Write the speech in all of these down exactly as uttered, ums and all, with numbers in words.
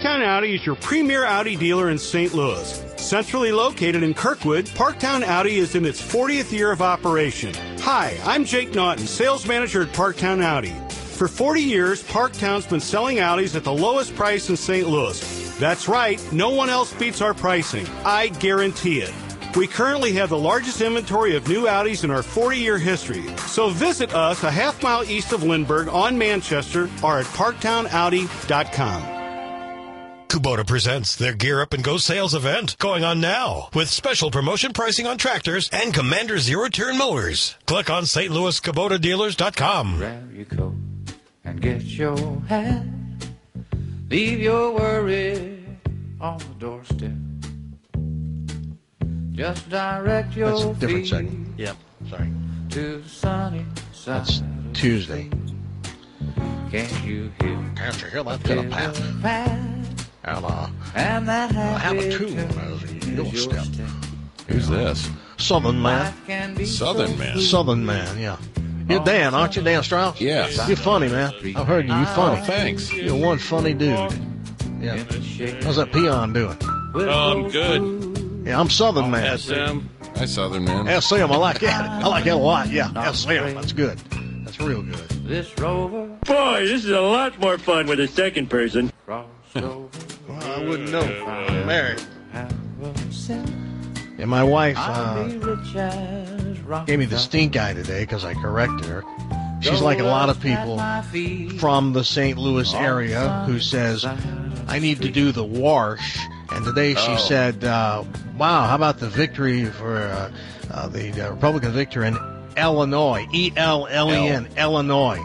Parktown Audi is your premier Audi dealer in Saint Louis. Centrally located in Kirkwood, Parktown Audi is in its fortieth year of operation. Hi, I'm Jake Naughton, sales manager at Parktown Audi. For forty years, Parktown's been selling Audis at the lowest price in Saint Louis. That's right, no one else beats our pricing. I guarantee it. We currently have the largest inventory of new Audis in our forty-year history. So visit us a half mile east of Lindbergh on Manchester or at parktown audi dot com. Kubota presents their Gear Up and Go sales event going on now with special promotion pricing on tractors and Commander zero-turn mowers. Click on S T Louis Kubota Dealers dot com. Grab your coat and get your hat. Leave your worry on the doorstep. Just direct your That's a different feet segment. Yep. Sorry. to the sunny side. That's Tuesday. Can't you hear? Can't you hear that pitter-pat? Pat? And, uh, And that I have a happy tune as is your your step. step. Who's this? Southern man. Life can be Southern so man. sweet. Southern man, yeah. You're Dan, aren't you, Dan Strauss? Yes. You're funny, man. I've heard you. You're funny. Oh, thanks. You're one funny dude. Yeah. How's that peon doing? Oh, I'm good. Yeah, I'm Southern man. S M. Hi, Southern man. S M, I like that. I like that a lot. Yeah, S M, that's good. That's real good. This rover Boy, this is a lot more fun with a second person. crossed over. Well, I wouldn't know. I'm married. Have a sip. And my wife I'll uh, be rich as rock. gave me the stink eye today because I corrected her. She's like a lot of people from the Saint Louis area who says, I need to do the wash. And today she Oh. said, uh, wow, how about the victory for uh, uh, the uh, Republican victory in Illinois, E L L E N, Illinois.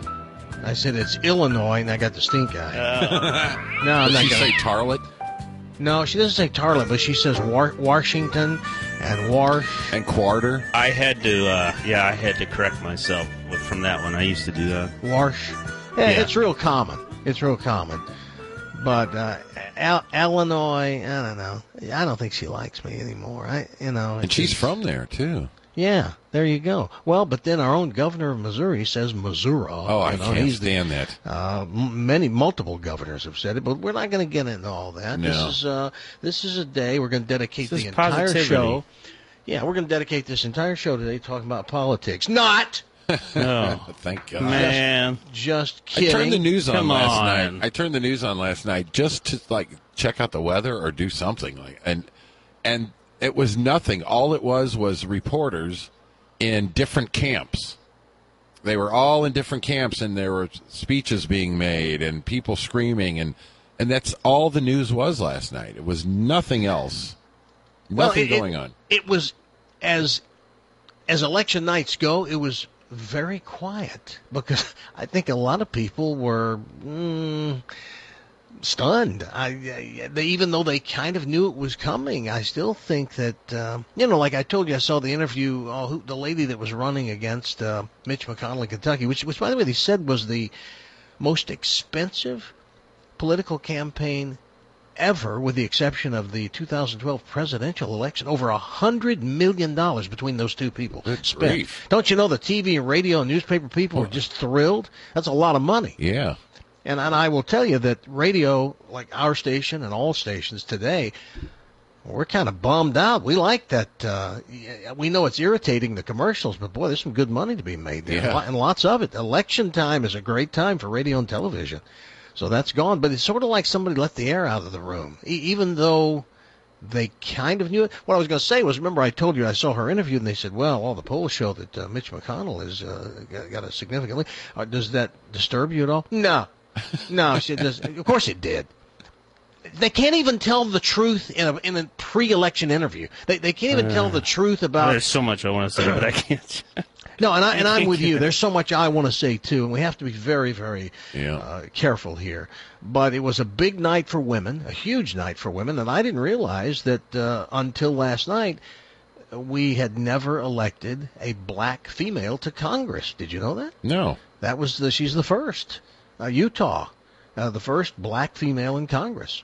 I said, it's Illinois, and I got the stink eye. Uh, no, I'm Does not she gonna, say tarlet No, she doesn't say Tarlet, but she says War- Washington and Wash. and quarter? I had to, uh, yeah, I had to correct myself with, from that one. I used to do that. Wash. Yeah, Yeah. it's real common. It's real common. But uh, Al- Illinois, I don't know. I don't think she likes me anymore. I, you know. And she's it's- from there, too. Yeah, there you go. Well, but then our own governor of Missouri says Missouri. Oh, I you know, can't he's the- stand that. Uh, m- many, multiple governors have said it, but we're not going to get into all that. No. This is uh, this is a day we're going to dedicate This the is entire positivity. show. Yeah, we're going to dedicate this entire show today talking about politics. Not No, Thank God. man. just I kidding. turned the news on Come last on. night. I turned the news on last night just to like check out the weather or do something like, and and it was nothing. All it was was reporters in different camps. They were all in different camps, and there were speeches being made and people screaming, and and that's all the news was last night. It was nothing else. Well, Nothing it- it- going on. It was as as election nights go. It was very quiet because I think a lot of people were mm, stunned. I, I they, even though they kind of knew it was coming, I still think that uh, you know, like I told you, I saw the interview. Oh, who, the lady that was running against uh, Mitch McConnell in Kentucky, which, which by the way, they said was the most expensive political campaign ever, with the exception of the two thousand twelve presidential election. Over a hundred million dollars between those two people Good spent. grief. Don't you know the T V and radio and newspaper people were just thrilled? That's a lot of money. Yeah. And and I will tell you that radio, like our station and all stations today, we're kind of bummed out. We like that. Uh, yeah, we know it's irritating, the commercials, but boy, there's some good money to be made there, Yeah. and lots of it. Election time is a great time for radio and television. So that's gone, but it's sort of like somebody let the air out of the room, e- even though they kind of knew it. What I was going to say was, remember I told you I saw her interview, and they said, well, all the polls show that uh, Mitch McConnell has uh, got, got a significant lead. Uh, does that disturb you at all? No. No, she does. Of course it did. They can't even tell the truth in a, in a pre-election interview. They they can't even tell the truth about. There's so much I want to say, but I can't. No, and I and I'm with you. There's so much I want to say too, and we have to be very, very Yeah. uh, careful here. But it was a big night for women, a huge night for women, and I didn't realize that uh, until last night we had never elected a black female to Congress. Did you know that? No. That was the she's the first, uh, Utah, uh, the first black female in Congress.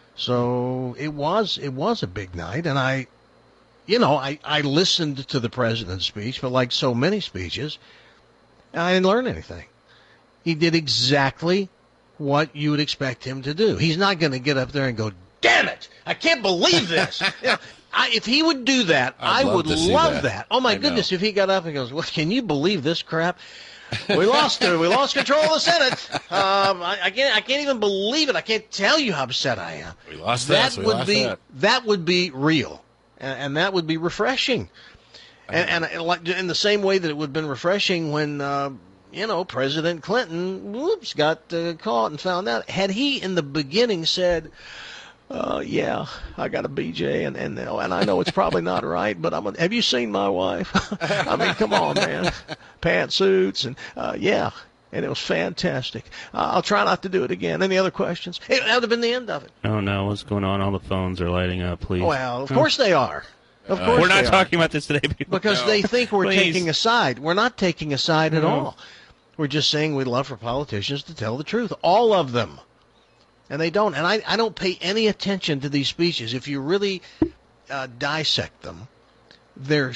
So it was it was a big night, and I. You know, I, I listened to the president's speech, but like so many speeches, I didn't learn anything. He did exactly what you would expect him to do. He's not going to get up there and go, damn it, I can't believe this. You know, I, if he would do that, I'd I love would to see love that. that. Oh, my I goodness, know. if he got up and goes, well, can you believe this crap? We lost it. We lost control of the Senate. Um, I, I can't. I can't even believe it. I can't tell you how upset I am. We lost that. this, we would lost be that. that would be real, and, and that would be refreshing. And, and, and like in the same way that it would have been refreshing when uh, you know President Clinton, whoops, got uh, caught and found out. Had he in the beginning said, Uh, yeah, I got a B J, and and, and I know it's probably not right, but I'm. A, have you seen my wife? I mean, come on, man, pantsuits and uh, yeah, and it was fantastic. Uh, I'll try not to do it again. Any other questions? It, that would have been the end of it. Oh, no, what's going on? All the phones are lighting up, please. Well, of course they are. Of course We're not they are. talking about this today, people. Because No. they think we're Please. taking a side. We're not taking a side at No. all. We're just saying we'd love for politicians to tell the truth. All of them. And they don't. And I, I don't pay any attention to these speeches. If you really uh, dissect them, they're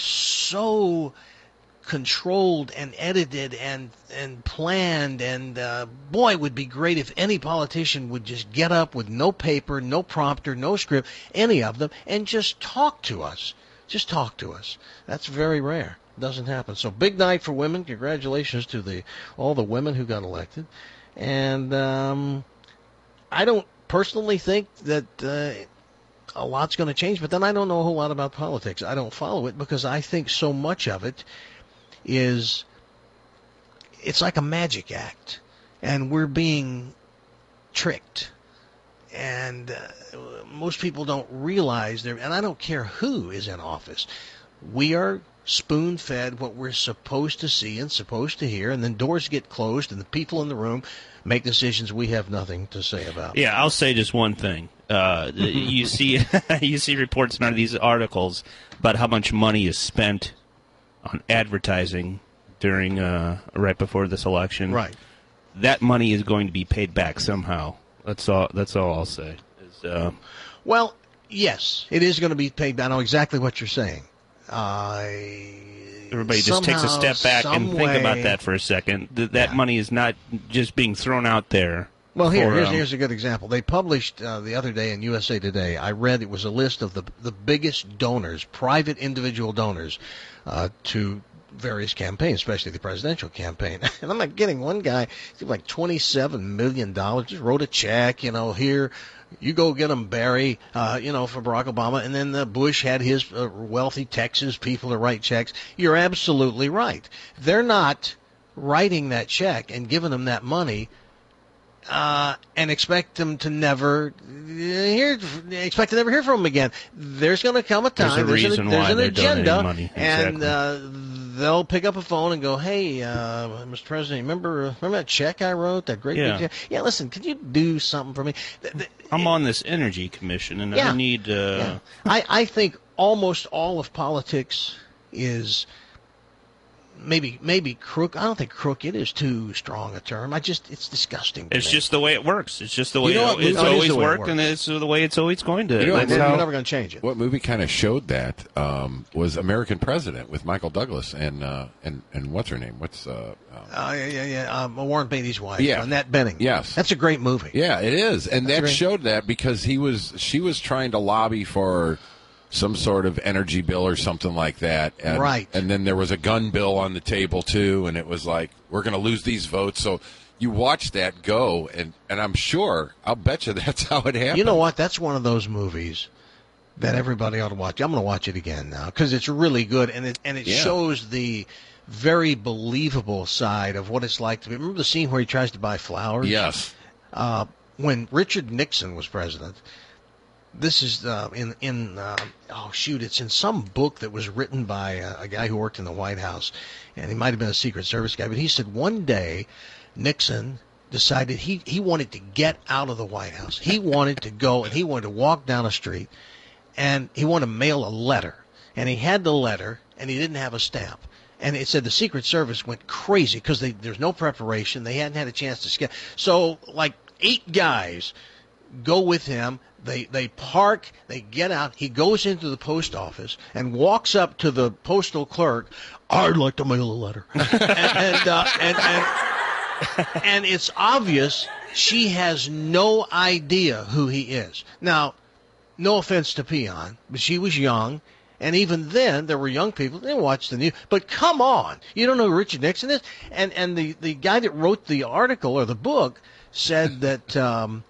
so controlled and edited and, and planned. And, uh, boy, it would be great if any politician would just get up with no paper, no prompter, no script, any of them, and just talk to us. Just talk to us. That's very rare. Doesn't happen. So big night for women. Congratulations to the all the women who got elected. And um, I don't personally think that uh, a lot's going to change, but then I don't know a whole lot about politics. I don't follow it because I think so much of it is, it's like a magic act, and we're being tricked. And uh, most people don't realize they're, and I don't care who is in office, we are spoon-fed what we're supposed to see and supposed to hear, and then doors get closed and the people in the room make decisions we have nothing to say about. Yeah, I'll say just one thing. Uh, you see, you see reports in all these articles about how much money is spent on advertising during uh, right before this election. Right. That money is going to be paid back somehow. That's all. That's all I'll say. Is, uh, Well, yes, it is going to be paid back. I know exactly what you're saying. Uh, Everybody just takes a somehow, step back and some think about way- that for a second. Th- that Yeah. money is not just being thrown out there. Well, here, for, here's, um, here's a good example. They published uh, the other day in U S A Today, I read it was a list of the the biggest donors, private individual donors, uh, to various campaigns, especially the presidential campaign. And I'm not kidding. One guy, like twenty-seven million dollars, just wrote a check, you know, here, you go get them, Barry, uh, you know, for Barack Obama. And then uh, Bush had his uh, wealthy Texas people to write checks. You're absolutely right. They're not writing that check and giving them that money Uh, and expect them to never hear, expect to never hear from them again. There's going to come a time. There's a an- reason there's why an they're agenda, donating money. and Exactly. uh, they'll pick up a phone and go, "Hey, uh, Mister President, remember remember that check I wrote? That great Yeah. big check? Yeah, listen, could you do something for me?" Th- th- I'm on this energy commission, and Yeah. I need. Uh, yeah. I, I think almost all of politics is maybe maybe crook. I don't think crooked is too strong a term. I just it's disgusting. to It's me. just the way it works. It's just the way You know it, what, it's no, it is always the way it worked, and works. it's the way it's always going to. You know what, That's we're, how- we're never going to change it. What movie kind of showed that um, was American President with Michael Douglas and uh, and and what's her name? What's uh, um, Uh, yeah, yeah, yeah. Um, Warren Beatty's wife, Yeah. Annette Bening. Yes. That's a great movie. yeah, it is, and That's that great. showed that because he was she was trying to lobby for some sort of energy bill or something like that, and, Right. And then there was a gun bill on the table too, and it was like we're going to lose these votes. So you watch that go, and and I'm sure I'll bet you that's how it happened. You know what? That's one of those movies that everybody ought to watch. I'm going to watch it again now because it's really good, and it and it Yeah. shows the very believable side of what it's like to be. Remember the scene where he tries to buy flowers? Yes. Uh, when Richard Nixon was president. This is uh, in in uh, oh shoot! It's in some book that was written by a, a guy who worked in the White House, and he might have been a Secret Service guy. But he said one day Nixon decided he he wanted to get out of the White House. He wanted to go and he wanted to walk down a street, and he wanted to mail a letter. And he had the letter, and he didn't have a stamp. And it said the Secret Service went crazy because there's no preparation. They hadn't had a chance to skip. So like eight guys go with him. They they park, they get out. He goes into the post office and walks up to the postal clerk. I'd like to mail a letter. and and, uh, and and and it's obvious she has no idea who he is. Now, no offense to Peon, but she was young. And even then, there were young people. They watched the news. But come on. You don't know who Richard Nixon is? And and the, the guy that wrote the article or the book said that um,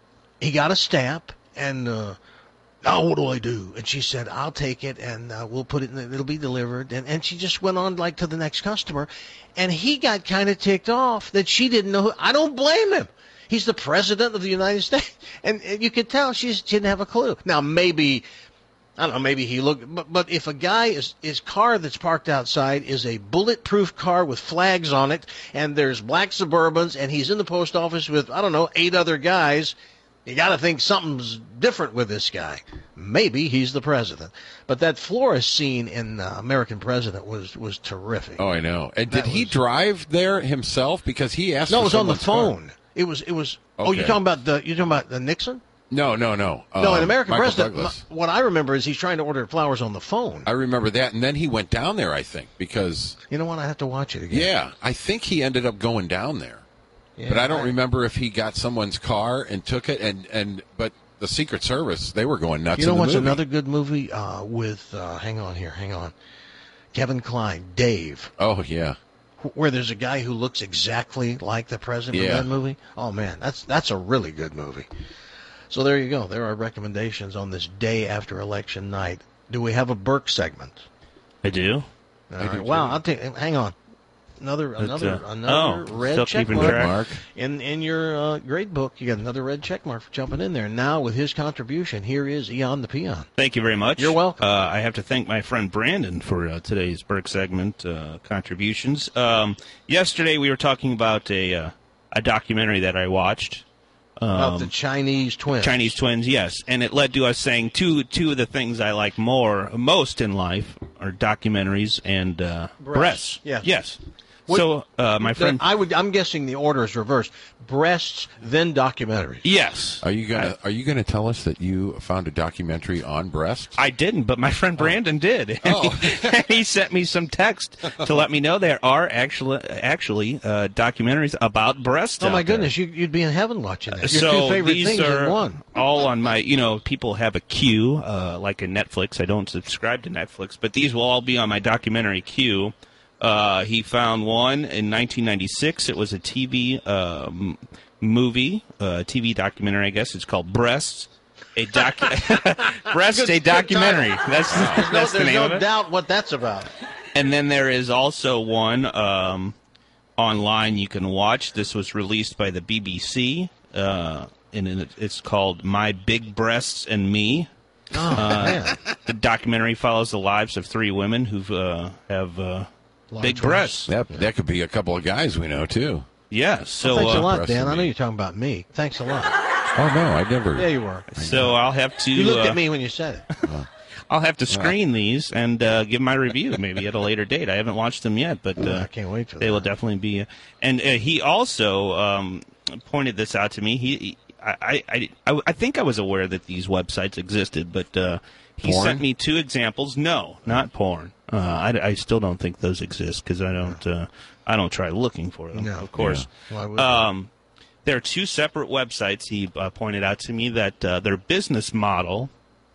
he got a stamp and, uh, now what do I do? And she said, I'll take it and uh, we'll put it in the, it'll be delivered. And, and she just went on like to the next customer. And he got kind of ticked off that she didn't know who. I don't blame him. He's the president of the United States. And, and you could tell she just didn't have a clue. Now, maybe... I don't know, maybe he looked, but, but if a guy is, his car that's parked outside is a bulletproof car with flags on it, and there's black Suburbans, and he's in the post office with, I don't know, eight other guys, you got to think something's different with this guy. Maybe he's the president. But that florist scene in uh, American President was, was terrific. Oh, I know. And did That he was- drive there himself? Because he asked No, it for was on the someone's phone. car. It was, it was, oh, you're Okay. talking about the, you're talking about the Nixon? No, no, no. No, Um, in American Michael President, Douglas. m- what I remember is he's trying to order flowers on the phone. I remember that. And then he went down there, I think, because, You know what? I have to watch it again. yeah, I think he ended up going down there. Yeah, But I don't remember if he got someone's car and took it. And, and but the Secret Service, they were going nuts You know in the what's movie. another good movie uh, with, uh, hang on here, hang on, Kevin Kline, Dave, Oh, yeah. wh- where there's a guy who looks exactly like the president Yeah. of that movie. Oh, man, that's that's a really good movie. So there you go. There are recommendations on this day after election night. Do we have a Burke segment? I do. All right. Wow, I'll take. Hang on. Another another uh, another oh, red still check keeping mark. track. Mark. In in your uh, grade book, you got another red check mark for jumping in there. Now with his contribution, here is Eon the Peon. Thank you very much. You're welcome. Uh, I have to thank my friend Brandon for uh, today's Burke segment uh, contributions. Um, yesterday we were talking about a uh, a documentary that I watched. About the Chinese twins. Chinese twins, yes, and it led to us saying two two of the things I like more most in life are documentaries and uh, breasts. Yes. Yes. What- so uh, my friend, I would. I'm guessing the order is reversed. Breasts, then documentaries. yes, Are you gonna Are you gonna tell us that you found a documentary on breasts? I didn't, but my friend Brandon did. And, Oh. he, and he sent me some text to let me know there are actually actually uh, documentaries about breasts. Oh my out there. goodness, you, you'd be in heaven watching that. Your So two favorite these things are in one. all on my, you know, people have a queue, uh, like a Netflix. I don't subscribe to Netflix, but these will all be on my documentary queue. Uh, he found one in nineteen ninety-six. It was a T V um, movie, uh, T V documentary, I guess. It's called Breasts. A doc, Breasts, a documentary. That's, No, that's the there's name no of it. doubt what that's about. And then there is also one um, online you can watch. This was released by the B B C, uh, and it- it's called My Big Breasts and Me. Oh, man. The documentary follows the lives of three women who uh, have uh, big breasts. That that could be a couple of guys we know too. Yeah, so Thanks a uh, lot, breasts Dan. and I know me. you're talking about me. Thanks a lot. Oh no, I never. Yeah, you were. so I'll have to You looked uh, at me when you said it. I'll have to screen these and uh, give my review maybe at a later date. I haven't watched them yet, but uh, I can't wait for they that. will definitely be. And uh, he also um, pointed this out to me. He, he I, I, I, I think I was aware that these websites existed, but uh, he Porn? sent me two examples. No, not porn. Uh, I, I still don't think those exist because I don't. Uh, I don't try looking for them. No. Of course. Why would you? Um, there are two separate websites. He uh, pointed out to me that uh, their business model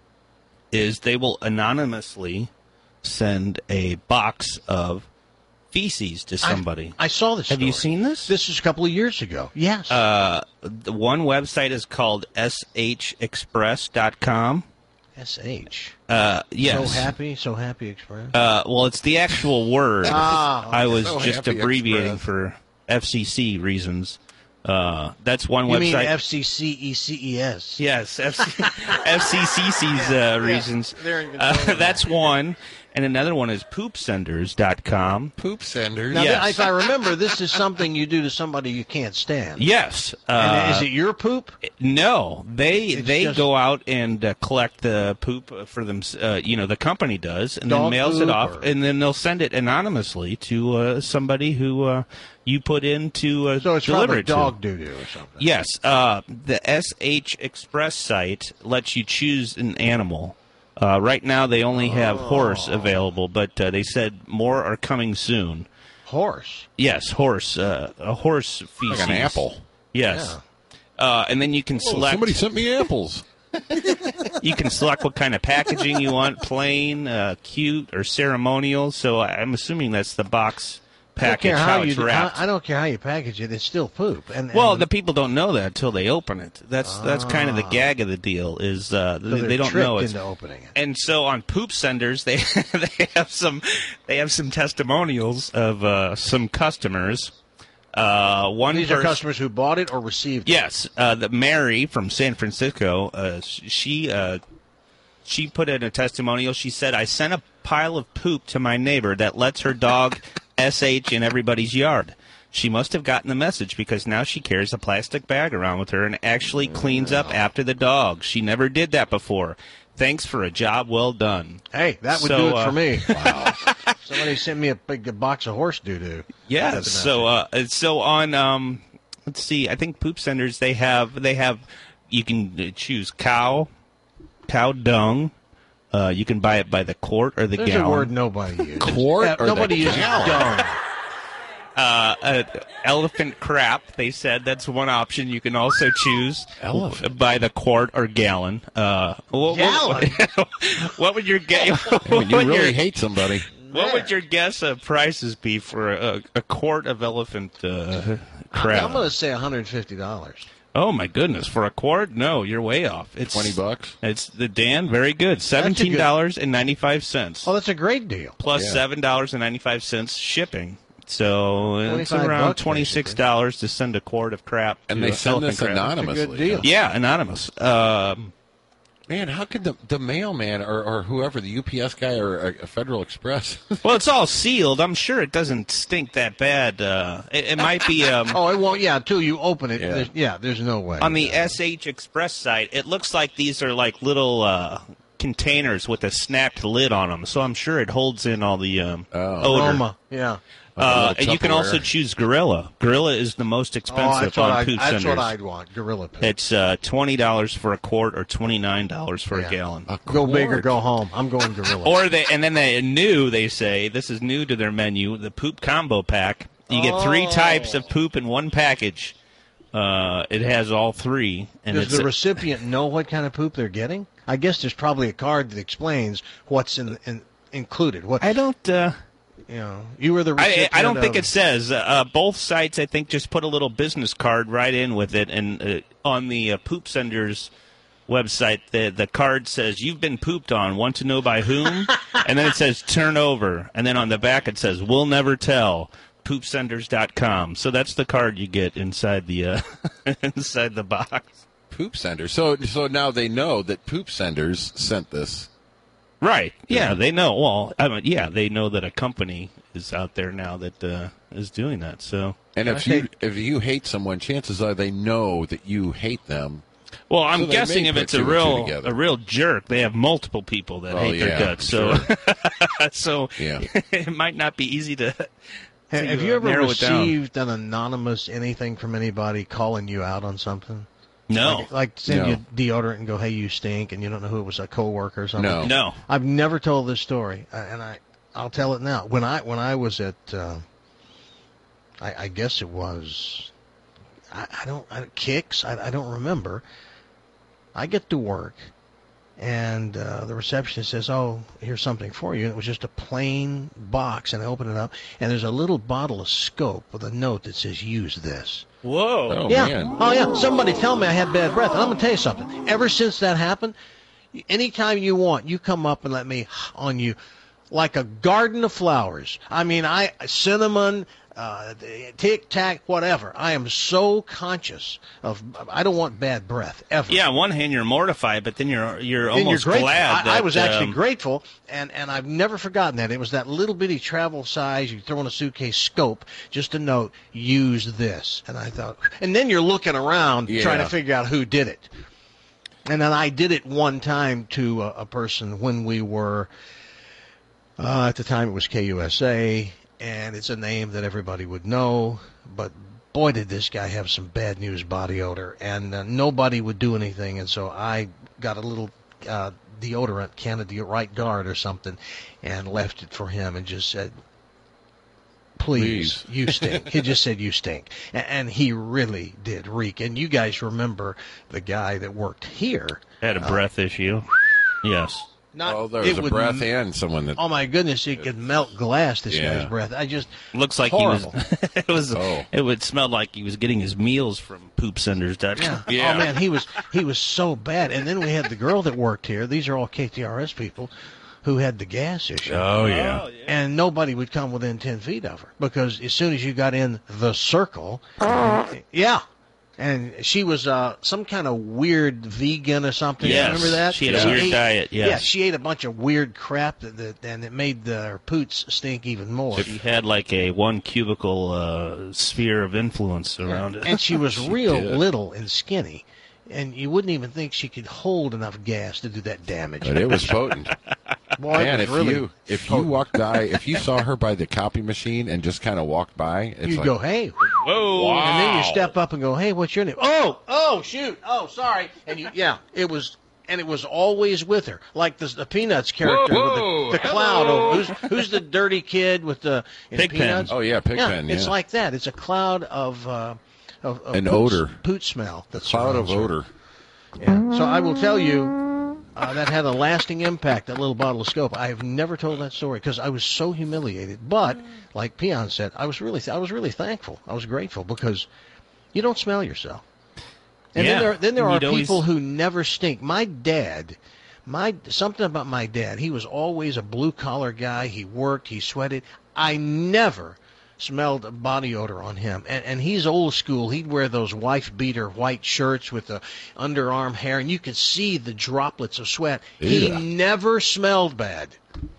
is they will anonymously send a box of feces to somebody. I saw this. Have you story. seen this? This was a couple of years ago. Yes. Uh, the one website is called s h express dot com. S H. Uh, yes. So happy, so happy express. Uh, well, it's the actual word. Ah, I was So just Happy abbreviating Express. for F C C reasons. Uh, that's one you website. mean F C C E C E S? Yes, F C- F C C C's uh, reasons. they're in control Uh, of that. that's one. And another one is poop senders dot com. Poop senders. Now, Yes. if I remember, this is something you do to somebody you can't stand. Yes. And Uh, is it your poop? no, they It's they just- go out and uh, collect the poop for them. Uh, you know, the company does, and Dog then mails it poop off, or- and then they'll send it anonymously to uh, somebody who uh, you put in to uh, So it's deliver probably it to. dog doo-doo or something. Yes, uh, the S H Express site lets you choose an animal. Uh, right now, they only have Oh. horse available, but uh, they said more are coming soon. Horse. Yes, horse, uh, a horse feces. Like an apple. Yes. Yeah. Uh, and then you can Oh, select. somebody sent me apples. You can select what kind of packaging you want, plain, uh, cute, or ceremonial. So I'm assuming that's the box I don't package, care how, how it's you. wrapped. I, I don't care how you package it. It's still poop. And, well, and the people don't know that until they open it. That's that's kind of the gag of the deal. Is uh, so they, they're they don't tricked know it. into opening it. And so on Poop Senders, they they have some they have some testimonials of uh, some customers. Uh, one These are person- customers who bought it or received it. Yes, uh, the Mary from San Francisco. Uh, she uh, she put in a testimonial. She said, "I sent a pile of poop to my neighbor that lets her dog S H in everybody's yard. She must have gotten the message because now she carries a plastic bag around with her and actually cleans up after the dog. She never did that before. Thanks for a job well done." Hey, that would So, do it uh, for me. Wow. Somebody sent me a big box of horse doo-doo. Yeah. That's the So, uh, so on. Um, let's see. I think Poop Senders they have they have you can uh, choose cow, cow dung. Uh, you can buy it by the quart or the There's gallon. a word nobody uses. Quart Yeah, or nobody the uses gallon? dung. Uh, uh, elephant crap. They said that's one option. You can also choose Elephant. by the quart or gallon. Uh, what, Gallon? What, what would your guess? When you really hate somebody. What would your guess of prices be for a, a quart of elephant uh, crap? I'm going to say one hundred fifty dollars. Oh my goodness! For a quart, no, you're way off. It's Twenty bucks. It's the Dan, very good. Seventeen dollars and ninety five cents Oh, that's a great deal. plus Yeah. seven dollars and ninety five cents shipping. So it's twenty-five around bucks, twenty six dollars to send a quart of crap. And to they a send this elephant crap. anonymously. That's a good deal. Yeah, anonymous. Um, Man, how could the the mailman or, or whoever, the U P S guy or a, a Federal Express? well, it's all sealed. I'm sure it doesn't stink that bad. Uh, it, it might be. Um, Oh, it won't. Yeah, until you open it. Yeah. There's, yeah, there's no way. On the S H Express site, it looks like these are like little uh, containers with a snapped lid on them. So I'm sure it holds in all the um, odor. Aroma. Yeah. Uh, Like a and you can Tupperware. also choose Gorilla. Gorilla is the most Oh, expensive that's what, on I, Poop that's Senders. what I'd want. Gorilla poop. It's uh, twenty dollars for a quart or twenty-nine dollars for Yeah. a gallon. A Go big or quart. go home. I'm going gorilla. Or they and then they new they say this is new to their menu, the poop combo pack. You get three Oh. types of poop in one package. Uh, it has all three, and Does it's the recipient know what kind of poop they're getting? I guess there's probably a card that explains what's in, in included. What I don't. Uh, you know, you were the I, recipient. I don't think of- it says. Uh, both sites, I think, just put a little business card right in with it, and uh, on the uh, Poop Senders website, the the card says you've been pooped on. Want to know by whom? And then it says turn over, and then on the back it says we'll never tell. poop senders dot com. So that's the card you get inside the uh, inside the box. Poop Senders. So so now they know that Poop Senders sent this. Right. Yeah, they know. Well, I mean, yeah, they know that a company is out there now that uh, is doing that. So. And if I you think- if you hate someone, chances are they know that you hate them. Well, I'm So they guessing may if put it's a two and two real together. a real jerk, they have multiple people that Oh, hate yeah, their guts. So, so Yeah. it might not be easy to. Have, to, have uh, you ever narrow it down. received an anonymous anything from anybody calling you out on something? No, Like, like send No. you deodorant and go, "Hey, you stink," and you don't know who it was, a coworker or something. No. no. I've never told this story, uh, and I I'll tell it now. When I when I was at, uh, I, I guess it was, I, I don't I, Kicks. I, I don't remember. I get to work, and uh, the receptionist says, "Oh, here's something for you." And it was just a plain box, and I open it up, and there's a little bottle of Scope with a note that says, "Use this." Whoa. Oh yeah. man. Oh, yeah. Somebody tell me I had bad breath. And I'm going to tell you something. Ever since that happened, anytime you want, you come up and let me on you like a garden of flowers. I mean, I cinnamon, uh, tic tac, whatever. I am so conscious of. I don't want bad breath ever. Yeah, on one hand you're mortified, but then you're you're And almost you're grateful. glad I, that I was actually um, grateful, and, and I've never forgotten that. It was that little bitty travel size, you throw in a suitcase Scope, just a note, use this. And I thought, and then you're looking around Yeah. trying to figure out who did it. And then I did it one time to a, a person when we were, uh, at the time it was K U S A, and it's a name that everybody would know, but boy, did this guy have some bad news body odor, and uh, nobody would do anything, and so I got a little uh, deodorant, Canada Right Guard or something, and left it for him and just said, Please, Please. you stink. He just said you stink. A- And he really did reek. And you guys remember the guy that worked here. Had a breath issue. Yes. Not, Oh, there was it a would breath m- and someone that. Oh, my goodness, it could melt glass, this Yeah. guy's breath. I just, Looks like horrible. he was. It was. Oh. It would smell like he was getting his meals from Poop Senders. Yeah. Yeah. Oh, man, he was he was so bad. And then we had the girl that worked here. These are all K T R S people who had the gas issue. Oh, yeah. And nobody would come within ten feet of her because as soon as you got in the circle, yeah. And she was uh, some kind of weird vegan or something. Yes. Remember that? She had a weird ate- diet, yes. Yeah, she ate a bunch of weird crap that, that and it made the, her poots stink even more. He had like a one cubicle uh, sphere of influence around it. And she was real did. little and skinny. And you wouldn't even think she could hold enough gas to do that damage. But it was potent. Boy, it Man, was if really you if you walked by, if you saw her by the copy machine and just kind of walked by, it's you'd like, go, hey. Whoa! And then you step up and go, hey, what's your name? Oh, oh, shoot. Oh, sorry. And you, yeah, it was, and it was always with her. Like the, the Peanuts character Whoa, with the, the cloud over. Who's, who's the dirty kid with the in Pigpen. Peanuts? Oh, yeah, Pigpen, It's yeah. like that. It's a cloud of, uh, of, of An poot- odor. Poot smell. That cloud of surrounds her. odor. Yeah. So I will tell you, uh, that had a lasting impact, that little bottle of Scope. I have never told that story because I was so humiliated. But, like Peon said, I was really, I was really thankful. I was grateful because you don't smell yourself. And Yeah. then there, then there are You'd always- people who never stink. My dad, my something about my dad. He was always a blue collar guy. He worked. He sweated. I never smelled body odor on him. And, and he's old school. He'd wear those wife beater white shirts with the underarm hair, and you could see the droplets of sweat. He Yeah. never smelled bad,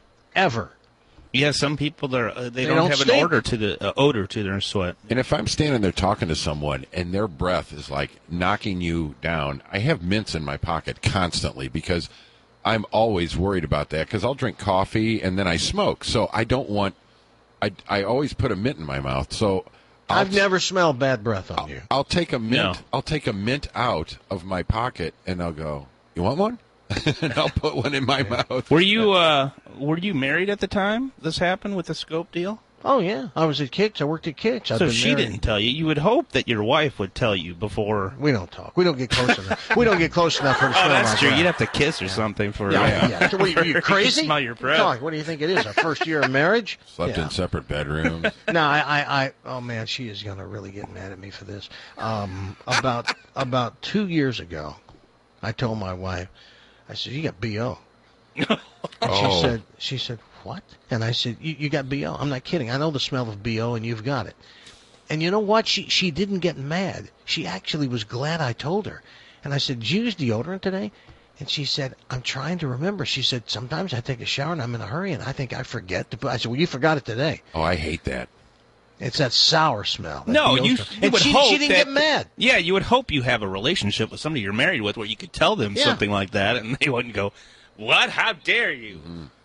ever. Yeah, some people they're, uh, they, They don't, don't have an stink. odor to the uh, odor to their sweat. And if I'm standing there talking to someone and their breath is like knocking you down, I have mints in my pocket constantly because I'm always worried about that because I'll drink coffee and then I smoke. So I don't want, I, I always put a mint in my mouth. So I'll I've never smelled bad breath on you. I'll take a mint. No. I'll take a mint out of my pocket and I'll go, you want one? And I'll put one in my mouth. Were you uh, were you married at the time this happened with the Scope deal? Oh, yeah. I was at Kicks. I worked at Kicks. I've So been she married. didn't tell you. You would hope that your wife would tell you before. We don't talk. We don't get close enough. We don't get close enough for her to Oh, smell that's my true. breath. You'd have to kiss or something for. Yeah, yeah. So what, are you, for you her to crazy? Smell your breath. Dog, what do you think it is? Our first year of marriage? Slept Yeah. in separate bedrooms. No, I, I, I, oh man, she is gonna really get mad at me for this. Um, about about two years ago, I told my wife, I said, "You got B O." And Oh. she said, "She said what?" And I said, "You, you got B O." I'm not kidding. I know the smell of B O, and you've got it. And you know what? She she didn't get mad. She actually was glad I told her. And I said, "Did you use deodorant today?" And she said, "I'm trying to remember." She said, "Sometimes I take a shower and I'm in a hurry and I think I forget to put." I said, "Well, you forgot it today." Oh, I hate that. It's that sour smell. that No, B O you, smell. you And would she, hope she didn't that, get mad. Yeah, you would hope you have a relationship with somebody you're married with where you could tell them Yeah. something like that, and they wouldn't go, "What? How dare you?"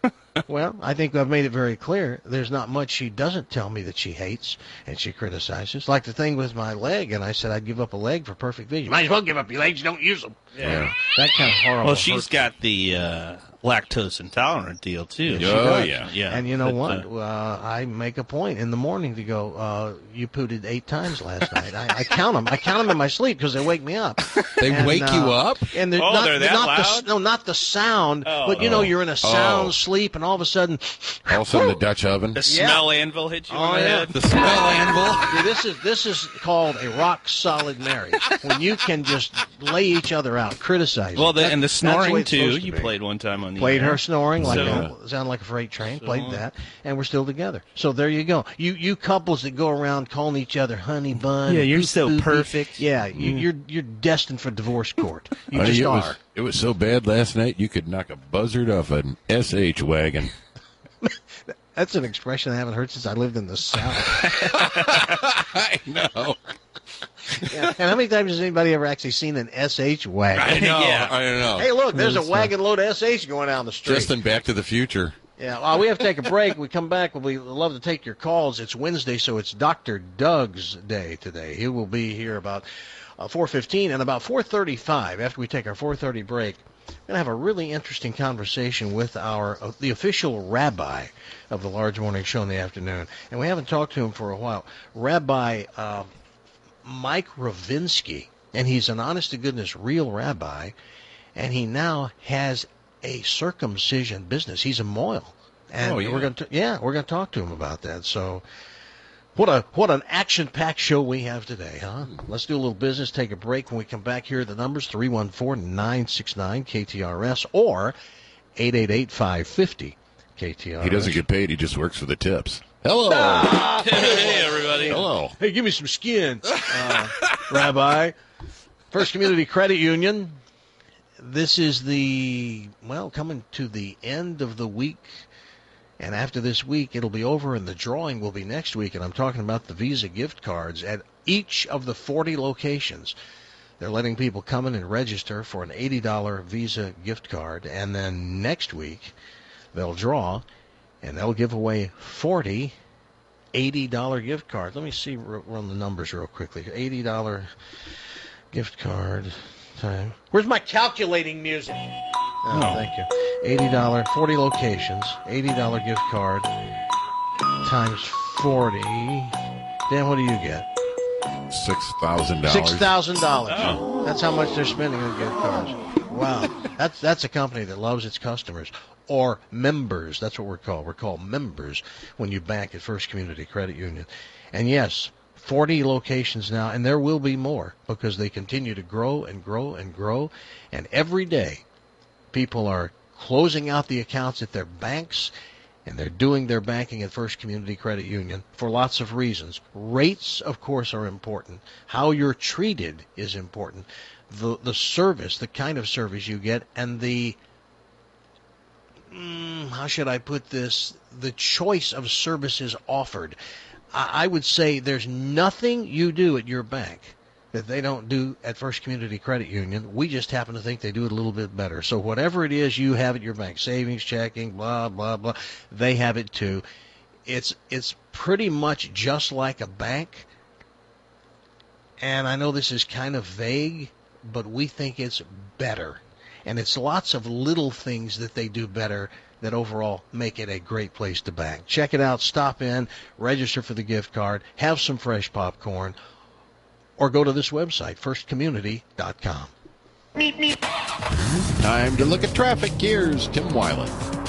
Well, I think I've made it very clear. There's not much she doesn't tell me that she hates and she criticizes. Like the thing with my leg, and I said I'd give up a leg for perfect vision. Might as well give up your legs. Don't use them. Yeah. That kind of horrible. Well, she's hurt. got the uh, lactose intolerant deal too. She Oh, does. yeah. Yeah. And you know But, what? uh, Uh, I make a point in the morning to go, uh, you pooted eight times last night. I, I count them. I count them in my sleep because they wake me up. They And, wake you uh, up? And they're Oh, not, they're that not loud? The, no, not the sound, Oh. but you know, you're in a sound Oh. sleep, and all of a sudden, All of a sudden, the Dutch oven. the smell anvil hit you Oh, in the yeah. head. The smell anvil. See, this is this is called a rock solid marriage when you can just lay each other out, criticize. Well, the, That- and the that's the way snoring it's too. supposed to You be. played one time on the Played air. her snoring like So- a, sound like a freight train. Played that, and we're still together. So there you go. You you couples that go around calling each other honey bun. Yeah, and you're poop so poopy. perfect. Yeah, you, you're you're destined for divorce court. You Honey, just it are. was it was so bad last night you could knock a buzzard off an S H wagon. That's an expression I haven't heard since I lived in the South. I know. Yeah. And how many times has anybody ever actually seen an S H wagon? I know. Yeah. I don't know. Hey, look, there's a wagon load of S H going down the street. Just in Back to the Future. Yeah, well, we have to take a break. We come back. We'd love to take your calls. It's Wednesday, so it's Doctor Doug's day today. He will be here about uh, four fifteen and about four thirty-five after we take our four thirty break. going to have a really interesting conversation with our uh, the official rabbi of the Large Morning Show in the afternoon. And we haven't talked to him for a while. Rabbi uh, Mike Ravinsky. And he's an honest-to-goodness real rabbi. And he now has a circumcision business. He's a moil. And oh, yeah. we're going to yeah, we're going to talk to him about that. So what a what an action-packed show we have today, huh? Let's do a little business, take a break. When we come back here, the numbers three one four, nine six nine, K T R S or eight eight eight, five five zero, K T R S. He doesn't get paid. He just works for the tips. Hello. Ah! Hey, everybody. Hello. Hey, give me some skin, uh, Rabbi. First Community Credit Union. This is the, well, coming to the end of the week. And after this week, it'll be over, and the drawing will be next week. And I'm talking about the Visa gift cards at each of the forty locations. They're letting people come in and register for an eighty dollars Visa gift card. And then next week, they'll draw, and they'll give away forty eighty dollars gift cards. Let me see, run the numbers real quickly. eighty dollars gift card time. Where's my calculating music? Oh, no. Thank you. eighty dollars, forty locations, eighty dollars gift card times forty. Dan, what do you get? six thousand dollars. six thousand dollars. Oh. That's how much they're spending on gift cards. Wow. That's that's a company that loves its customers. Or members. That's what we're called. We're called members when you bank at First Community Credit Union. And yes, forty locations now, and there will be more because they continue to grow and grow and grow. And every day, people are closing out the accounts at their banks, and they're doing their banking at First Community Credit Union for lots of reasons. Rates, of course, are important. How you're treated is important. The the service, the kind of service you get, and the, mm, how should I put this, the choice of services offered. I, I would say there's nothing you do at your bank that they don't do at First Community Credit Union. We just happen to think they do it a little bit better. So whatever it is you have at your bank, savings, checking, blah, blah, blah, they have it too. It's it's pretty much just like a bank. And I know this is kind of vague, but we think it's better. And it's lots of little things that they do better that overall make it a great place to bank. Check it out. Stop in, register for the gift card, have some fresh popcorn, or go to this website, first community dot com. Time to look at traffic. Here's Tim Weiland.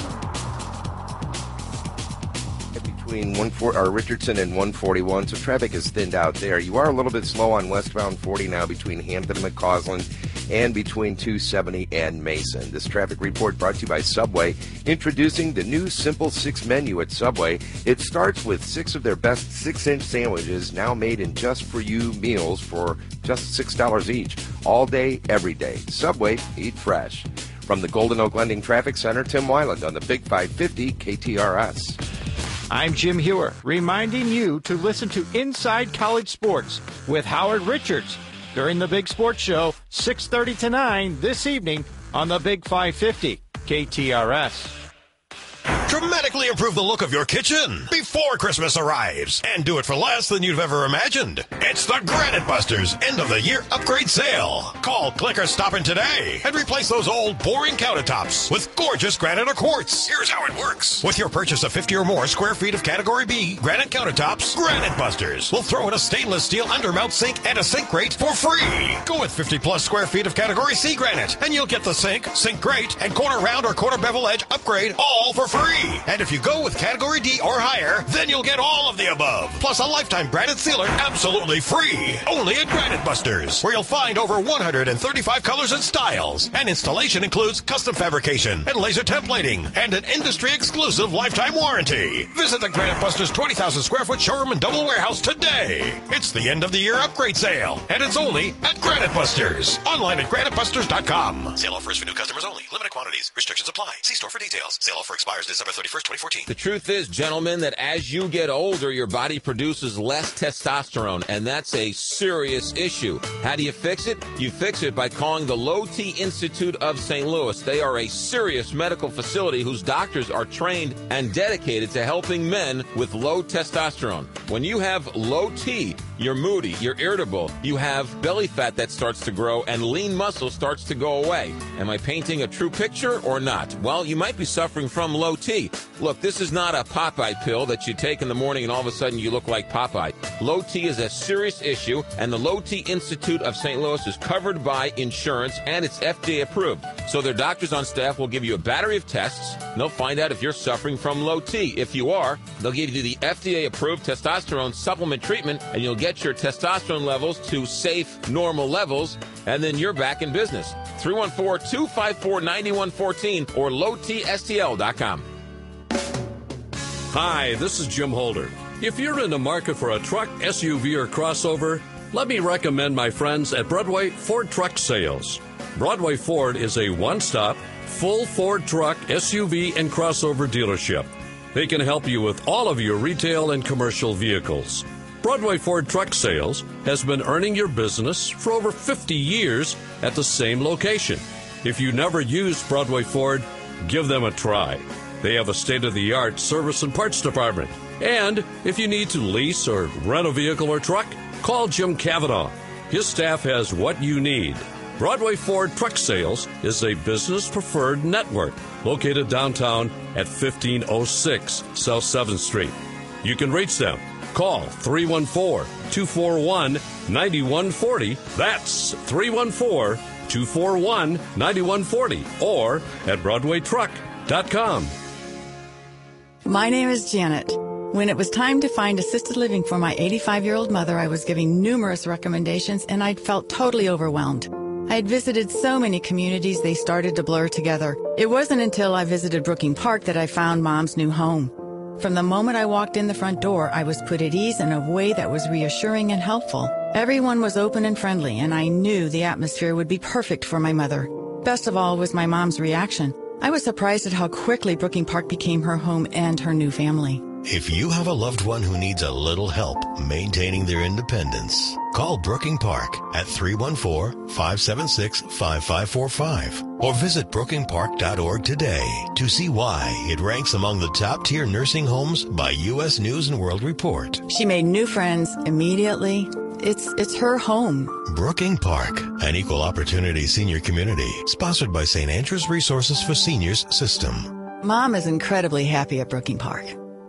Between one four, or Richardson and one forty-one, so traffic is thinned out there. You are a little bit slow on westbound forty now between Hampton and McCausland and between two seventy and Mason. This traffic report brought to you by Subway, introducing the new Simple Six menu at Subway. It starts with six of their best six-inch sandwiches, now made in just-for-you meals for just six dollars each, all day, every day. Subway, eat fresh. From the Golden Oak Lending Traffic Center, Tim Weiland on the Big five fifty K T R S. I'm Jim Hewer, reminding you to listen to Inside College Sports with Howard Richards during the Big Sports Show, six thirty to nine this evening on the Big five fifty K T R S. Dramatically improve the look of your kitchen before Christmas arrives and do it for less than you've ever imagined. It's the Granite Busters end of the year upgrade sale. Call, click, or stop in today and replace those old boring countertops with gorgeous granite or quartz. Here's how it works. With your purchase of fifty or more square feet of category B granite countertops, Granite Busters will throw in a stainless steel undermount sink and a sink grate for free. Go with fifty plus square feet of category C granite and you'll get the sink, sink grate, and corner round or corner bevel edge upgrade all for free. And if you go with category D or higher, then you'll get all of the above. Plus a lifetime granite sealer absolutely free. Only at Granite Busters, where you'll find over one hundred thirty-five colors and styles. And installation includes custom fabrication and laser templating and an industry-exclusive lifetime warranty. Visit the Granite Busters twenty thousand square foot showroom and double warehouse today. It's the end of the year upgrade sale, and it's only at Granite Busters. Online at granite busters dot com. Sale offers for new customers only. Limited quantities. Restrictions apply. See store for details. Sale offer expires December thirty-first, twenty fourteen. The truth is, gentlemen, that as you get older, your body produces less testosterone, and that's a serious issue. How do you fix it? You fix it by calling the Low T Institute of Saint Louis. They are a serious medical facility whose doctors are trained and dedicated to helping men with low testosterone. When you have low T, you're moody, you're irritable, you have belly fat that starts to grow, and lean muscle starts to go away. Am I painting a true picture or not? Well, you might be suffering from low T. Look, this is not a Popeye pill that you take in the morning and all of a sudden you look like Popeye. Low T is a serious issue, and the Low T Institute of Saint Louis is covered by insurance, and it's F D A approved. So their doctors on staff will give you a battery of tests, and they'll find out if you're suffering from low T. If you are, they'll give you the F D A-approved testosterone supplement treatment, and you'll get your testosterone levels to safe, normal levels, and then you're back in business. three one four, two five four, nine one one four or low T S T L dot com. Hi, this is Jim Holder. If you're in the market for a truck, S U V, or crossover, let me recommend my friends at Broadway Ford Truck Sales. Broadway Ford is a one-stop, full Ford truck, S U V, and crossover dealership. They can help you with all of your retail and commercial vehicles. Broadway Ford Truck Sales has been earning your business for over fifty years at the same location. If you never used Broadway Ford, give them a try. They have a state-of-the-art service and parts department. And if you need to lease or rent a vehicle or truck, call Jim Cavanaugh. His staff has what you need. Broadway Ford Truck Sales is a business-preferred network located downtown at fifteen oh six South seventh Street. You can reach them. Call three one four, two four one, nine one four zero. That's three one four, two four one, nine one four zero or at broadway truck dot com. My name is Janet. When it was time to find assisted living for my eighty-five-year-old mother, I was giving numerous recommendations and I felt totally overwhelmed. I had visited so many communities, they started to blur together. It wasn't until I visited Brooking Park that I found Mom's new home. From the moment I walked in the front door, I was put at ease in a way that was reassuring and helpful. Everyone was open and friendly, and I knew the atmosphere would be perfect for my mother. Best of all was my mom's reaction. I was surprised at how quickly Brooking Park became her home and her new family. If you have a loved one who needs a little help maintaining their independence, call Brooking Park at three one four, five seven six, five five four five or visit brooking park dot org today to see why it ranks among the top-tier nursing homes by U S News and World Report. She made new friends immediately. It's it's her home. Brooking Park, an equal opportunity senior community, sponsored by Saint Andrews Resources for Seniors System. Mom is incredibly happy at Brooking Park.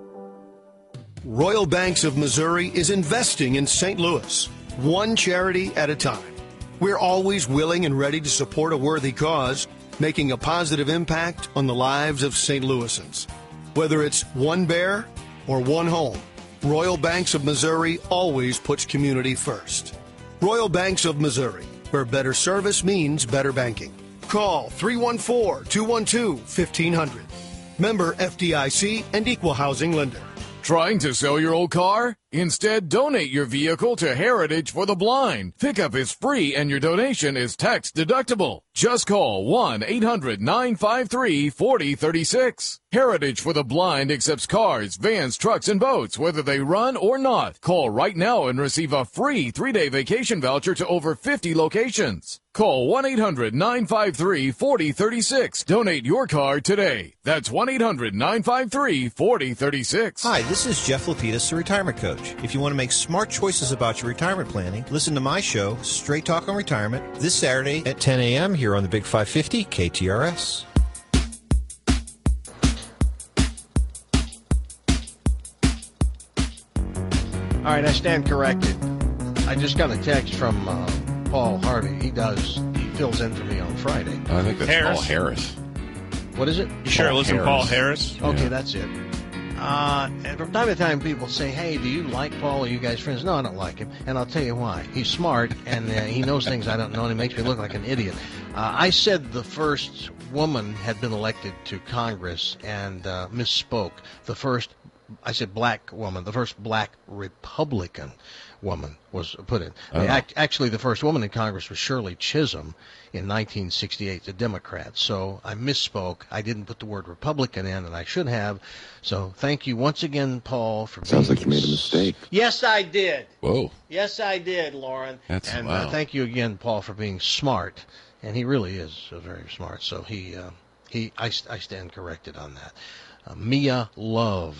Royal Banks of Missouri is investing in Saint Louis, one charity at a time. We're always willing and ready to support a worthy cause, making a positive impact on the lives of Saint Louisans. Whether it's one bear or one home, Royal Banks of Missouri always puts community first. Royal Banks of Missouri, where better service means better banking. Call three one four, two one two, fifteen hundred. Member F D I C and Equal Housing Lender. Trying to sell your old car? Instead, donate your vehicle to Heritage for the Blind. Pickup is free and your donation is tax deductible. Just call one eight hundred, nine five three, four zero three six. Heritage for the Blind accepts cars, vans, trucks, and boats, whether they run or not. Call right now and receive a free three-day vacation voucher to over fifty locations. Call one eight hundred, nine five three, four zero three six. Donate your car today. That's one eight hundred, nine five three, four zero three six. Hi, this is Jeff Lapidus, the Retirement Coach. If you want to make smart choices about your retirement planning, listen to my show, Straight Talk on Retirement, this Saturday at ten a.m. here on the Big five fifty K T R S. All right, I stand corrected. I just got a text from uh, Paul Harvey. He does. He fills in for me on Friday. I think that's Harris. Paul Harris. What is it? You sure it Paul wasn't Harris. Paul Harris? Okay, Yeah. that's it. Uh, and from time to time, people say, hey, do you like Paul? Are you guys friends? No, I don't like him. And I'll tell you why. He's smart, and uh, he knows things I don't know, and he makes me look like an idiot. Uh, I said the first woman had been elected to Congress and uh, misspoke. The first, I said black woman, the first black Republican woman was put in. Oh. Act, actually, the first woman in Congress was Shirley Chisholm in nineteen sixty-eight, the Democrat. So I misspoke. I didn't put the word Republican in, and I should have. So thank you once again, Paul, for Sounds being... like you made a mistake. Yes, I did. Whoa. Yes, I did, Lauren. That's and wow. uh, thank you again, Paul, for being smart. And he really is uh, very smart. So he, uh, he, I, I stand corrected on that. Uh, Mia Love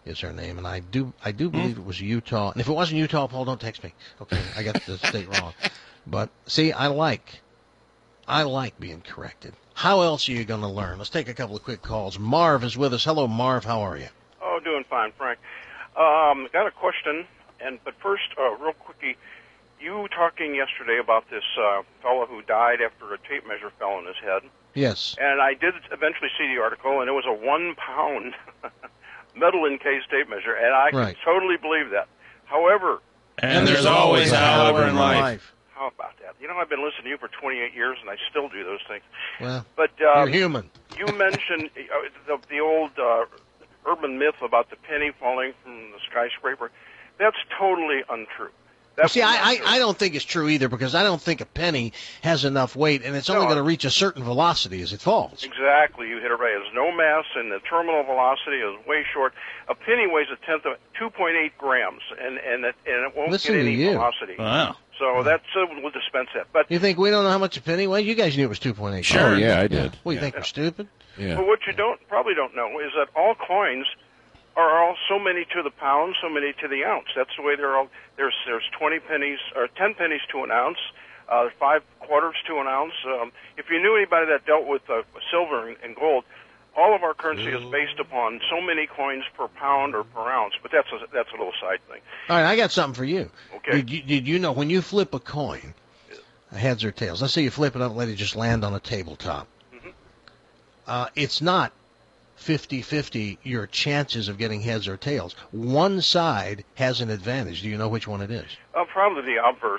is her name, and I do I do believe it was Utah. And if it wasn't Utah, Paul, don't text me. Okay, I got the state wrong. But see, I like I like being corrected. How else are you going to learn? Let's take a couple of quick calls. Marv is with us. Hello, Marv. How are you? Oh, doing fine, Frank. Um, got a question, and but first, uh, real quickie, you talking yesterday about this uh, fellow who died after a tape measure fell on his head. Yes. And I did eventually see the article, and it was a one-pound metal-encased tape measure, and I Right. can totally believe that. However, And there's always a however in life. how about that? You know, I've been listening to you for twenty-eight years, and I still do those things. Well, But uh, you're human. You mentioned uh, the, the old uh, urban myth about the penny falling from the skyscraper. That's totally untrue. That's See, I, I, I don't think it's true either, because I don't think a penny has enough weight, and it's only No. going to reach a certain velocity as it falls. Exactly, you hit it right. There's no mass, and the terminal velocity is way short. A penny weighs a tenth of two point eight grams, and and it, and it won't Listen get to any you. velocity. Wow. So that's uh, we'll dispense that. But You think we don't know how much a penny weighs? You guys knew it was two point eight. Sure. Oh, yeah, I did. What, you think we're stupid? Yeah. But what you don't probably don't know is that all coins are all so many to the pound, so many to the ounce. That's the way they're all. There's there's twenty pennies or ten pennies to an ounce, uh, five quarters to an ounce. Um, if you knew anybody that dealt with uh, silver and, and gold, all of our currency is based upon so many coins per pound or per ounce. But that's a, that's a little side thing. All right, I got something for you. Okay. Did you, did you know when you flip a coin, heads or tails, let's say you flip it up and let it just land on a tabletop, Mm-hmm. uh, it's not fifty-fifty your chances of getting heads or tails. One side has an advantage. Do you know which one it is? Uh, probably the obverse.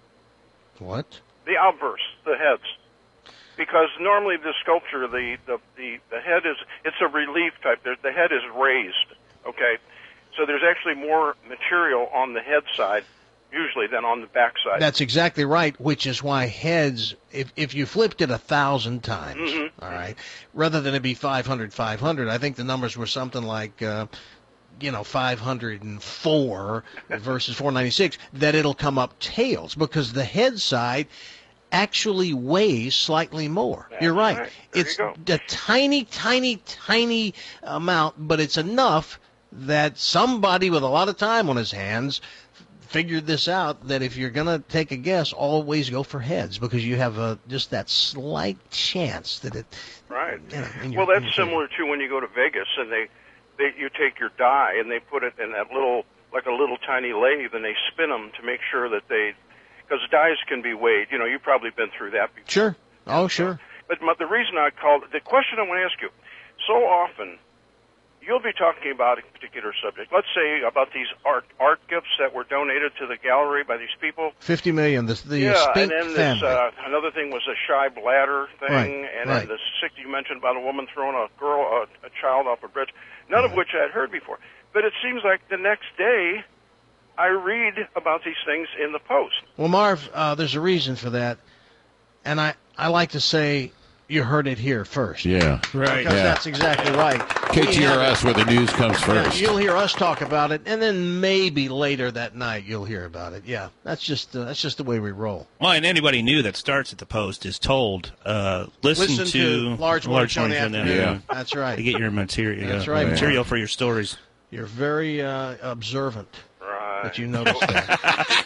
What? The obverse, the heads. Because normally the sculpture, the, the, the, the head is, it's a relief type. The, the head is raised, okay? So there's actually more material on the head side, usually, than on the back side. That's exactly right, which is why heads, if if you flipped it a thousand times, Mm-hmm. all right, rather than it be five hundred, five hundred, I think the numbers were something like, uh, you know, five hundred four versus four ninety-six, that it'll come up tails, because the head side actually weighs slightly more. That's You're right. right. There It's you a tiny, tiny, tiny amount, but it's enough that somebody with a lot of time on his hands figured this out, that if you're going to take a guess, always go for heads, because you have a, just that slight chance that it... Right. You know, in your- Well, in that's your similar to when you go to Vegas and they, they, you take your die and they put it in that little, like a little tiny lathe, and they spin them to make sure that they, because dies can be weighed. You know, you've probably been through that before. Sure. Oh, sure. But my, the reason I called, the question I want to ask you, so often you'll be talking about a particular subject. Let's say about these art art gifts that were donated to the gallery by these people. fifty million, the, the yeah, Spink and then family. this uh, another thing was a shy bladder thing, Right, and right. then the sick you mentioned about a woman throwing a girl, a, a child off a bridge. None of which I had heard before. But it seems like the next day, I read about these things in the Post. Well, Marv, uh, there's a reason for that, and I, I like to say you heard it here first. Yeah. Because Yeah. that's exactly right. K T R S, where the news comes Yeah, first. you'll hear us talk about it, and then maybe later that night you'll hear about it. Yeah, that's just uh, that's just the way we roll. Well, and anybody new that starts at the Post is told, uh, listen, Listen to Large Orange on the Orange afternoon. That's right. To get your material. That's right, Material Mark. for your stories. You're very uh, observant. Right. But you noticed that.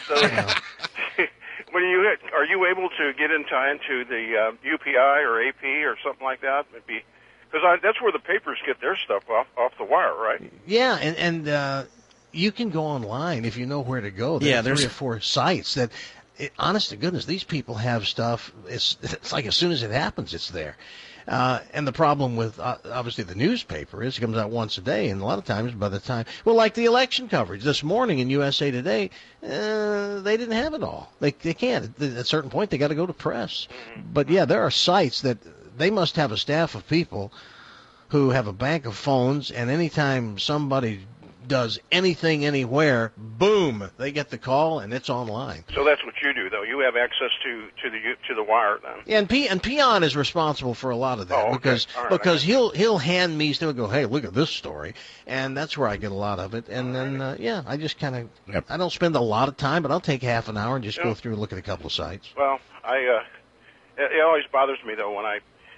So, when you are you able to get into into the uh, U P I or A P or something like that? Maybe because that's where the papers get their stuff off off the wire, right? Yeah, and and uh, you can go online if you know where to go. There Yeah, are three there's- or four sites that, it, honest to goodness, these people have stuff. It's it's like as soon as it happens, it's there. Uh, and the problem with uh, obviously the newspaper is it comes out once a day, and a lot of times by the time, well, like the election coverage this morning in U S A Today, uh, they didn't have it all. They they can't. At a certain point, they got to go to press. But yeah, there are sites that they must have a staff of people who have a bank of phones, and anytime somebody does anything anywhere, boom, they get the call, and it's online. So that's what you do, though. You have access to to the to the wire then. Yeah, and P and Peon is responsible for a lot of that Oh, okay. because All right. because he'll he'll hand me stuff and go, hey, look at this story, and that's where I get a lot of it. And then uh, yeah, I just kind of I don't spend a lot of time, but I'll take half an hour and just go Yeah. through and look at a couple of sites. Well, I uh, it, it always bothers me though when I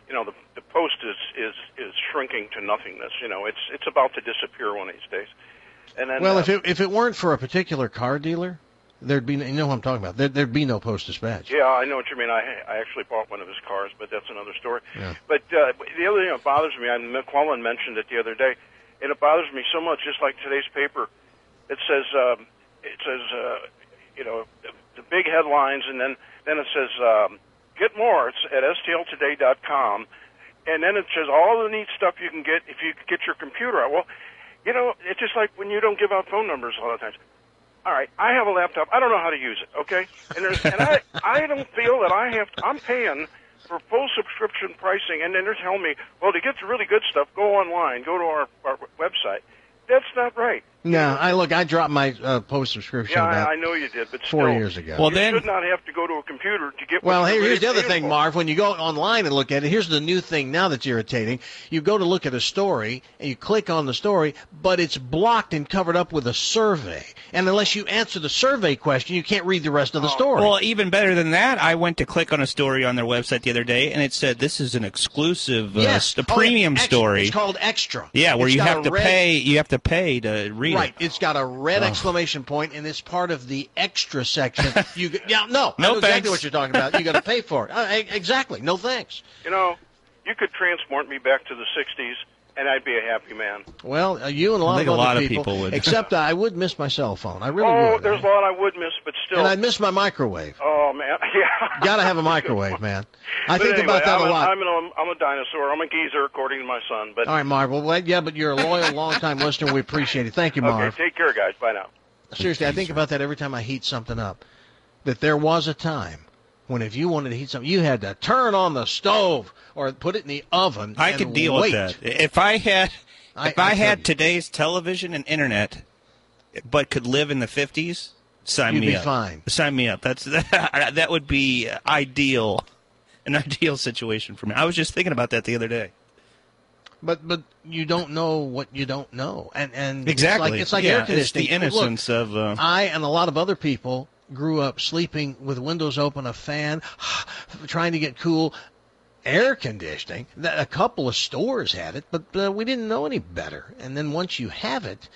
you know, the the post is is is shrinking to nothingness. You know, it's it's about to disappear one of these days. And then, well, uh, if it if it weren't for a particular car dealer, there'd be, you know what I'm talking about. There, there'd be no Post Dispatch. yeah, I know what you mean. I I actually bought one of his cars, but that's another story. Yeah. But uh, the other thing that bothers me, I McClellan mentioned it the other day, and it bothers me so much. Just like today's paper, it says um, it says uh, you know the, the big headlines, and then then it says um, get more. It's at S T L today dot com, and then it says all the neat stuff you can get if you get your computer out. Well, you know, it's just like when you don't give out phone numbers a lot of times. All right, I have a laptop. I don't know how to use it, okay? And, there's, and I, I don't feel that I have to, I'm paying for full subscription pricing, and then they're telling me, well, to get the really good stuff, go online, go to our, our website. That's not right. No, I look. I dropped my uh, Post subscription Yeah, about I, I know you did, but four still, years ago. Well, you should not have to go to a computer to get. Well, what hey, you're here's the other paying thing, for. Marv. When you go online and look at it, here's the new thing now that's irritating. You go to look at a story, and you click on the story, but it's blocked and covered up with a survey. And unless you answer the survey question, you can't read the rest of the story. Well, even better than that, I went to click on a story on their website the other day, and it said this is an exclusive, uh, yes, a Oh, yeah, premium extra. story. It's called Extra. Yeah, where It's you got have a to red- pay. You have to pay to read Right. it. It's got a red Oh. exclamation point, and it's part of the extra section. You g- yeah, no, I No know exactly thanks. what you're talking about. You got to pay for it. Uh, e- exactly. No thanks. You know, you could transport me back to the sixties, and I'd be a happy man. Well, uh, you and a lot I think of a other lot of people, people would. except I would miss my cell phone. I really oh, would. there's a lot I would miss, but still. And I'd miss my microwave. Oh man, yeah. Got to have a microwave, man. I But think anyway, about that I'm a lot. I'm, an, I'm a dinosaur. I'm a geezer, according to my son. But All right, Marv. Well, yeah, but you're a loyal, long-time listener. We appreciate it. Thank you, Marv. okay, take care, guys. Bye now. Seriously, I think about that every time I heat something up. That there was a time when if you wanted to heat something, you had to turn on the stove or put it in the oven. I and could deal wait. with that. If I had, I- if I, I had tell you. today's television and internet, but could live in the fifties, sign You'd me be up. fine. Sign me up. That's that would be ideal, an ideal situation for me. I was just thinking about that the other day. But but you don't know what you don't know, and and Exactly. It's like, it's like Yeah, air it's conditioning. the innocence Look, of, uh, I and a lot of other people grew up sleeping with windows open, a fan, trying to get cool. Air conditioning. That- A couple of stores had it, but uh, we didn't know any better. And then once you have it,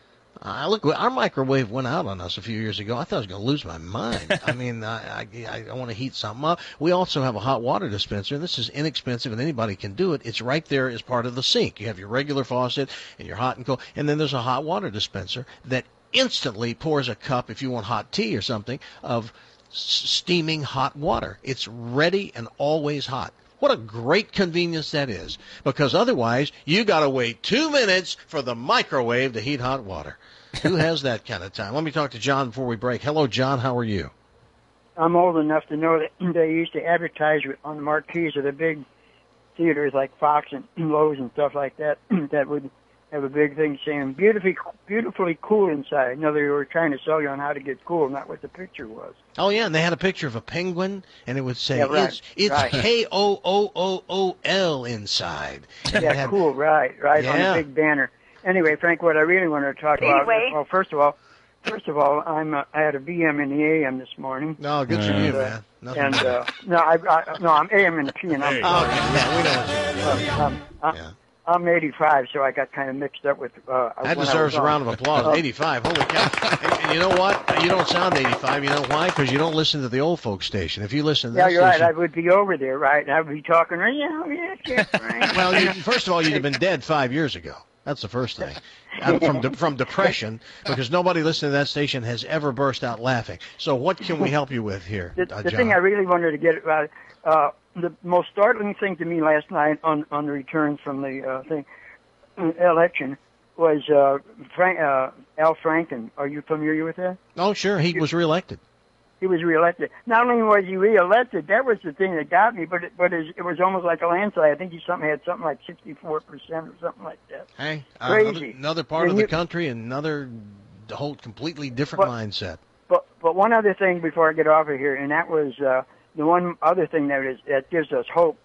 uh, look, our microwave went out on us a few years ago. I thought I was going to lose my mind. I mean, I, I, I want to heat something up. We also have a hot water dispenser, and this is inexpensive, and anybody can do it. It's right there as part of the sink. You have your regular faucet and your hot and cold, and then there's a hot water dispenser that instantly pours a cup, if you want hot tea or something, of s- steaming hot water. It's ready and always hot. What a great convenience that is, because otherwise you got to wait two minutes for the microwave to heat hot water. Who has that kind of time? Let me talk to John before we break. Hello, John. How are you? I'm old enough to know that they used to advertise on the marquees of the big theaters like Fox and Lowe's and stuff like that, that would have a big thing saying, beautifully, beautifully cool inside. In other words, they were trying to sell you on how to get cool, not what the picture was. Oh, yeah, and they had a picture of a penguin, and it would say, Yeah, right, it's, it's right. K O O O O L inside. And it Yeah, had- cool, right, right, Yeah. on a big banner. Anyway, Frank, what I really wanted to talk about, Anyway. well, first of all, first of all, I'm uh, I had a B M in the A M this morning. No, good for And, you, uh, man. Nothing And but- uh, no, I, I no, I'm A M and P, and I'm. Hey. Oh, okay. Yeah, we know what you mean. Um, I, I'm eighty-five, so I got kind of mixed up with. Uh, That when I deserves was a on. round of applause. Uh, eighty-five, holy cow. And, and you know what? You don't sound eighty-five. You know why? Because you don't listen to the old folks station. If you listen to Yeah, that you're right. station... I would be over there, right? And I would be talking, yeah, yeah, yeah, Frank. Well, you, first of all, you'd have been dead five years ago. That's the first thing. Uh, from de- from depression, because nobody listening to that station has ever burst out laughing. So what can we help you with here, The, uh, the John? thing I really wanted to get about, uh, the most startling thing to me last night on on the returns from the uh, thing uh, election was uh, Frank, uh, Al Franken. Are you familiar with that? Oh, sure. He was reelected. He was reelected. Not only was he reelected, that was the thing that got me, but it, but it, it was almost like a landslide. I think he something had something like sixty-four percent or something like that. Hey, uh, Crazy. another, another part And of the you- country, another whole completely different But- mindset. But but one other thing before I get off of here, and that was uh, the one other thing that is that gives us hope,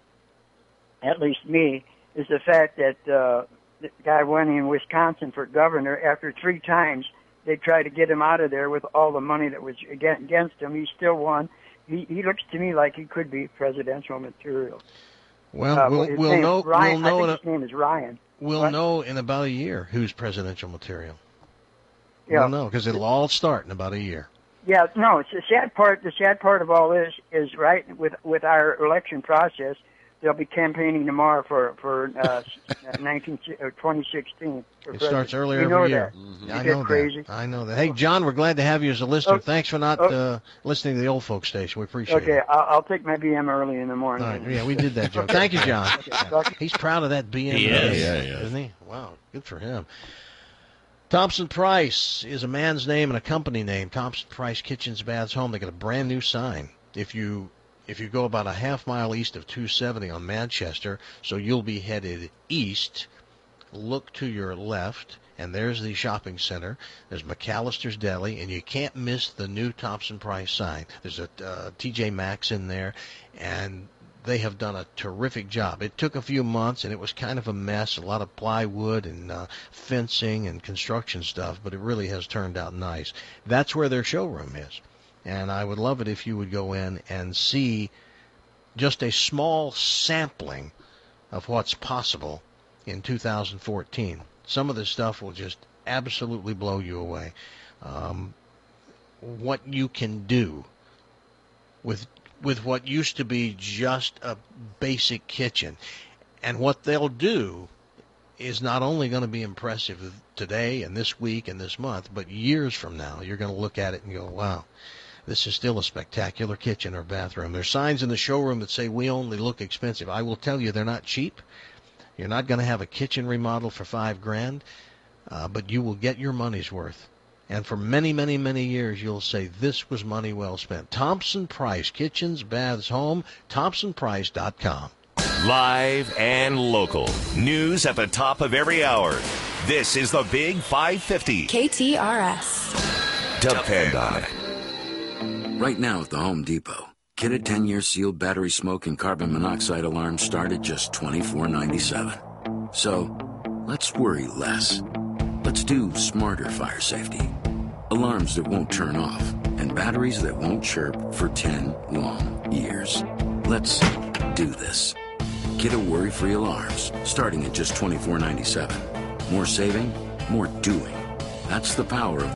at least me, is the fact that uh, the guy went in Wisconsin for governor after three times they tried to get him out of there with all the money that was against against him. He still won. He he looks to me like he could be presidential material. Well, Uh, we'll, his we'll name- know. Ryan, We'll know. I In think a, his name is Ryan. we'll What? know in about a year who's presidential material. Yeah. We'll know because it'll all start in about a year. Yeah, no. It's the sad part. The sad part of all this is right with with our election process. They'll be campaigning tomorrow for for uh, nineteen or twenty sixteen. For It starts president. earlier you know every that. year. Isn't Yeah, I that know crazy? that. I know that. Hey, John, we're glad to have you as a listener. Oh, Thanks for not oh. uh, listening to the old folks station. We appreciate Okay, it. I'll, I'll take my B M early in the morning. All right. Yeah, we did that, Joe. Thank you, John. Okay. He's proud of that B M. He is. Yeah, he is. Isn't he? Wow, good for him. Thompson Price is a man's name and a company name. Thompson Price Kitchens, Baths, Home. They got a brand new sign. If you if you go about a half mile east of two seventy on Manchester, so you'll be headed east, look to your left, and there's the shopping center. There's McAllister's Deli, and you can't miss the new Thompson Price sign. There's a uh, T J Maxx in there, and they have done a terrific job. It took a few months, and it was kind of a mess, a lot of plywood and uh, fencing and construction stuff, but it really has turned out nice. That's where their showroom is, and I would love it if you would go in and see just a small sampling of what's possible in two thousand fourteen. Some of this stuff will just absolutely blow you away. Um, what you can do with with what used to be just a basic kitchen. And what they'll do is not only going to be impressive today and this week and this month, but years from now, you're going to look at it and go, wow, this is still a spectacular kitchen or bathroom. There's signs in the showroom that say we only look expensive. I will tell you, they're not cheap. You're not going to have a kitchen remodel for five grand, uh, but you will get your money's worth. And for many, many, many years, you'll say, this was money well spent. Thompson Price, Kitchens, Baths, Home, thompson price dot com. Live and local. News at the top of every hour. This is the Big five fifty. K T R S. Depend on it. Right now at the Home Depot, get a ten-year sealed battery smoke and carbon monoxide alarm start at just twenty-four ninety-seven. So, let's worry less. Let's do smarter fire safety. Alarms that won't turn off and batteries that won't chirp for ten long years. Let's do this. Get a worry-free alarms starting at just twenty-four ninety-seven. More saving, more doing. That's the power of